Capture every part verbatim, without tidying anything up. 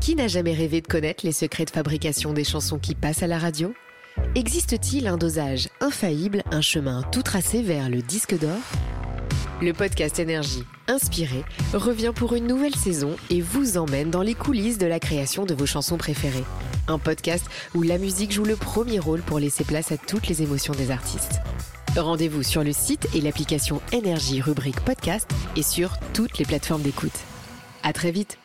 Qui n'a jamais rêvé de connaître les secrets de fabrication des chansons qui passent à la radio ? Existe-t-il un dosage infaillible, un chemin tout tracé vers le disque d'or ? Le podcast Énergie, inspiré, revient pour une nouvelle saison et vous emmène dans les coulisses de la création de vos chansons préférées. Un podcast où la musique joue le premier rôle pour laisser place à toutes les émotions des artistes. Rendez-vous sur le site et l'application Énergie rubrique podcast et sur toutes les plateformes d'écoute. À très vite.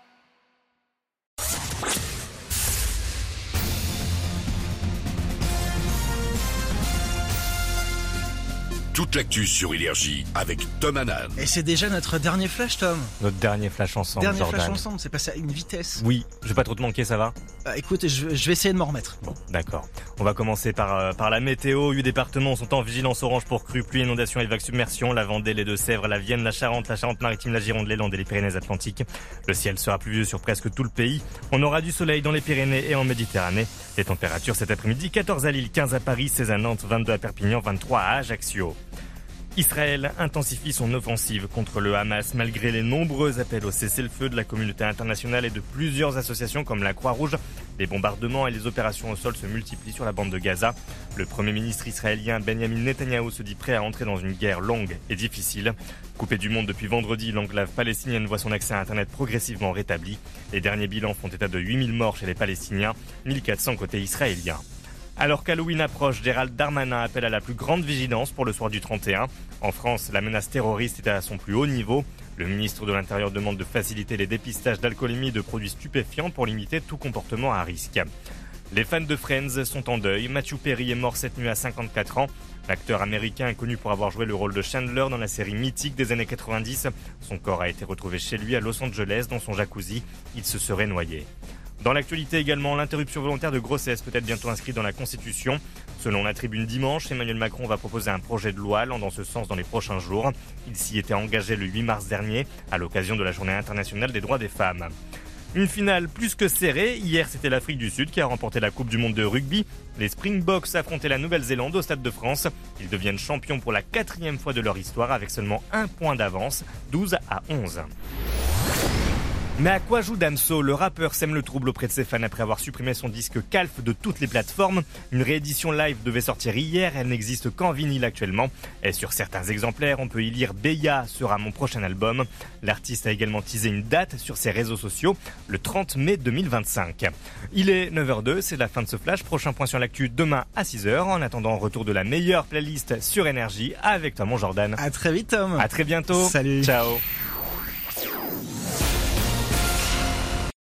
Toute l'actu sur Énergie avec Tom Hanan. Et c'est déjà notre dernier flash, Tom. Notre dernier flash ensemble, Dernier Jordan. flash ensemble, c'est passé à une vitesse. Oui, je vais pas trop te manquer, ça va ? Euh, écoute, je, je vais essayer de m'en remettre. Bon, d'accord. On va commencer par, euh, par la météo. Huit départements sont en vigilance orange pour crues, pluie, inondations et vagues submersion. La Vendée, les Deux-Sèvres, la Vienne, la Charente, la Charente-Maritime, la Gironde, les Landes et les Pyrénées-Atlantiques. Le ciel sera pluvieux sur presque tout le pays. On aura du soleil dans les Pyrénées et en Méditerranée. Les températures cet après-midi, quatorze à Lille, quinze à Paris, seize à Nantes, vingt-deux à Perpignan, vingt-trois à Ajaccio. Israël intensifie son offensive contre le Hamas malgré les nombreux appels au cessez-le-feu de la communauté internationale et de plusieurs associations comme la Croix-Rouge. Les bombardements et les opérations au sol se multiplient sur la bande de Gaza. Le Premier ministre israélien Benjamin Netanyahou se dit prêt à entrer dans une guerre longue et difficile. Coupé du monde depuis vendredi, l'enclave palestinienne voit son accès à Internet progressivement rétabli. Les derniers bilans font état de huit mille morts chez les Palestiniens, mille quatre cents côté israélien. Alors qu'Halloween approche, Gérald Darmanin appelle à la plus grande vigilance pour le soir du trente et un. En France, la menace terroriste est à son plus haut niveau. Le ministre de l'Intérieur demande de faciliter les dépistages d'alcoolémie et de produits stupéfiants pour limiter tout comportement à risque. Les fans de Friends sont en deuil. Matthew Perry est mort cette nuit à cinquante-quatre ans. L'acteur américain est connu pour avoir joué le rôle de Chandler dans la série mythique des années quatre-vingt-dix. Son corps a été retrouvé chez lui à Los Angeles dans son jacuzzi. Il se serait noyé. Dans l'actualité également, l'interruption volontaire de grossesse peut être bientôt inscrite dans la Constitution. Selon la Tribune dimanche, Emmanuel Macron va proposer un projet de loi allant dans ce sens dans les prochains jours. Il s'y était engagé le huit mars dernier, à l'occasion de la Journée internationale des droits des femmes. Une finale plus que serrée. Hier, c'était l'Afrique du Sud qui a remporté la Coupe du Monde de rugby. Les Springboks affrontaient la Nouvelle-Zélande au Stade de France. Ils deviennent champions pour la quatrième fois de leur histoire avec seulement un point d'avance, douze à onze. Mais à quoi joue Damso ? Le rappeur sème le trouble auprès de ses fans après avoir supprimé son disque Calf de toutes les plateformes. Une réédition live devait sortir hier, elle n'existe qu'en vinyle actuellement. Et sur certains exemplaires, on peut y lire « Beya sera mon prochain album ». L'artiste a également teasé une date sur ses réseaux sociaux, le trente mai deux mille vingt-cinq. Il est neuf heures deux, c'est la fin de ce flash. Prochain point sur l'actu demain à six heures. En attendant, retour de la meilleure playlist sur Énergie avec toi mon Jordan. À très vite, Tom. À très bientôt. Salut. Ciao.